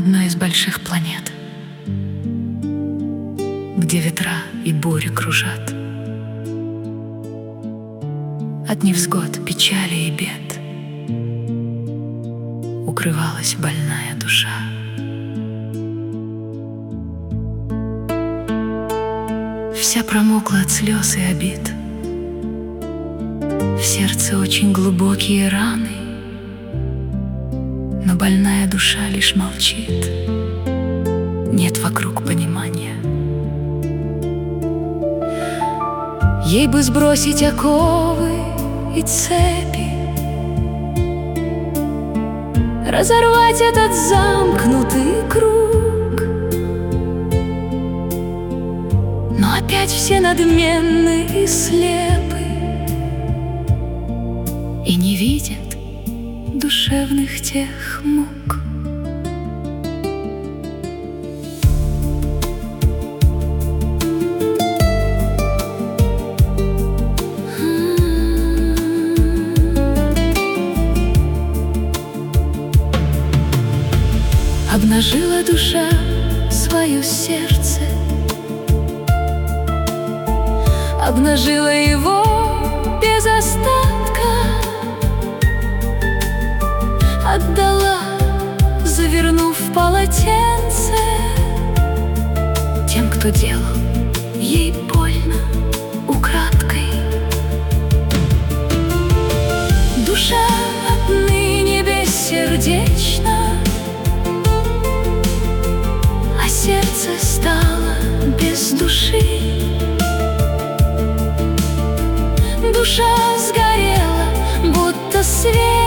одной из больших планет, где ветра и бури кружат. От невзгод, печали и бед укрывалась больная душа. Вся промокла от слез и обид, в сердце очень глубокие раны, но больная душа лишь молчит, нет вокруг понимания. Ей бы сбросить оковы и цепи, разорвать этот замкнутый круг, но опять все надменны и слепы и не видят душевных тех мук. Обнажила душа свое сердце, обнажила его без остатка, отдала, завернув в полотенце тем, кто делал ей больно украдкой. Душа отныне бессердечна, а сердце стало без души. Душа сгорела, будто свет